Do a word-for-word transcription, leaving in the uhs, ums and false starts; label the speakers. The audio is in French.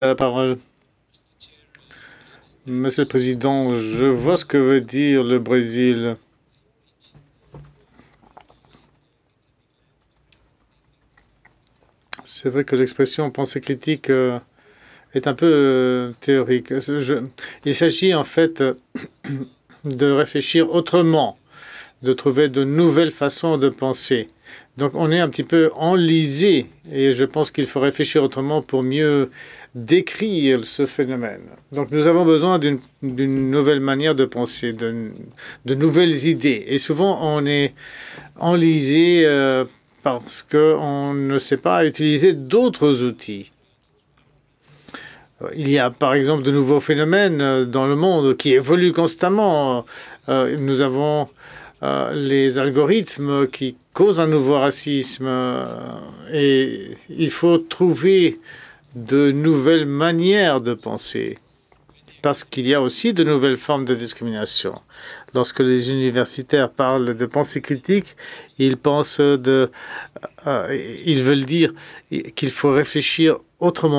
Speaker 1: La parole. Monsieur le Président, je vois ce que veut dire le Brésil. C'est vrai que l'expression pensée critique euh, est un peu euh, théorique. Je- il s'agit en fait de réfléchir autrement, de trouver de nouvelles façons de penser. Donc on est un petit peu enlisé et je pense qu'il faut réfléchir autrement pour mieux décrire ce phénomène. Donc nous avons besoin d'une d'une nouvelle manière de penser, de, de nouvelles idées. Et souvent on est enlisé euh, parce qu'on ne sait pas utiliser d'autres outils. Il y a par exemple de nouveaux phénomènes euh, dans le monde qui évoluent constamment. Euh, nous avons euh, les algorithmes qui causent un nouveau racisme euh, et il faut trouver de nouvelles manières de penser parce qu'il y a aussi de nouvelles formes de discrimination. Lorsque les universitaires parlent de pensée critique, ils pensent de, euh, ils veulent dire qu'il faut réfléchir autrement.